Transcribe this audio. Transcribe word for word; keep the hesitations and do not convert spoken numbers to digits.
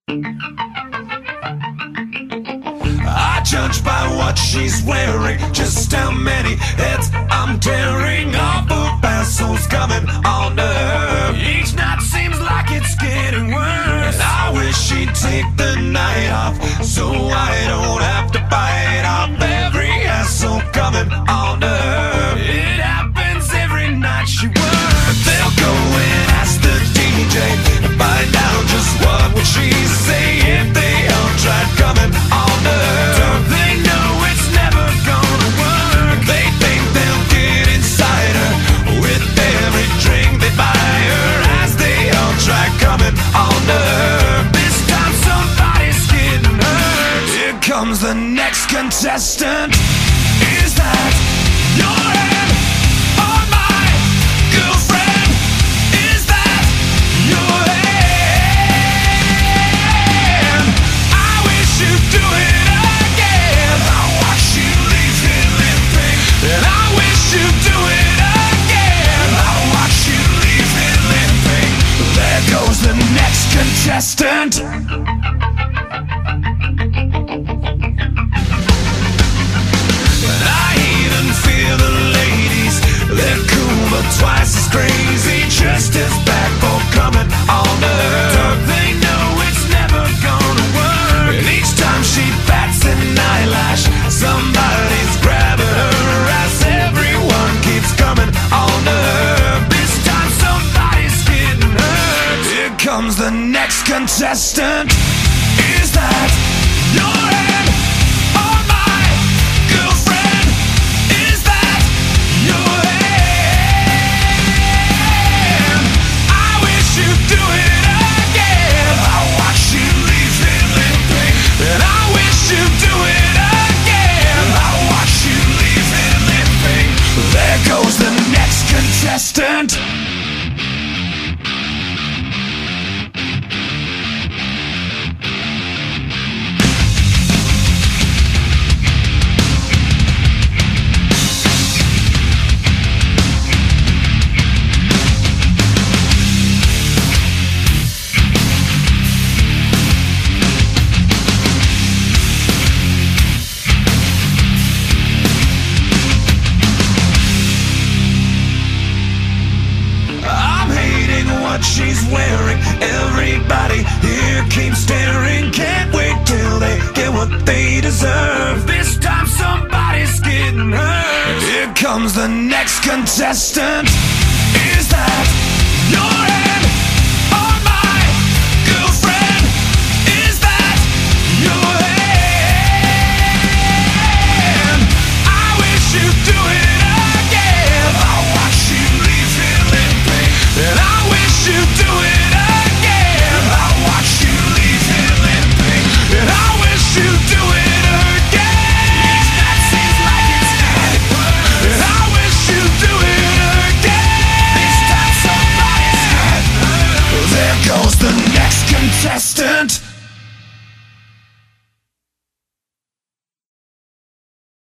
I judge by what she's wearing, just how many heads I'm tearing off of vessels coming on her. Each night seems like it's getting worse, and I wish she'd take the night off, so I don't have to fight off every hassle coming on her. It happens every night she works. They'll go and ask the D J to find out just what would she say if they all tried coming on her. Don't they know it's never gonna work? They think they'll get inside her with every drink they buy her as they all try coming on her. This time somebody's getting hurt. Here comes the next contestant. Is that your hand or my girlfriend? Is that your hand? I wish you'd do it again. I watch you leave here limping, and I wish you'd do it again. I watch you leave here limping. There goes the next contestant. Twice as crazy, just as bad for coming on her. Don't they know it's never gonna work? And each time she bats an eyelash, somebody's grabbing her as everyone keeps coming on her. This time somebody's getting hurt. Here comes the next contestant. Is that your hand or my girlfriend? Is that your hand? Do it again. I watch you leave it limping, and I wish you'd do it again. I watch you leave it limping. There goes the next contestant. She's wearing, everybody here keeps staring. Can't wait till they get what they deserve. This time somebody's getting hurt. Here comes the next contestant. Is that your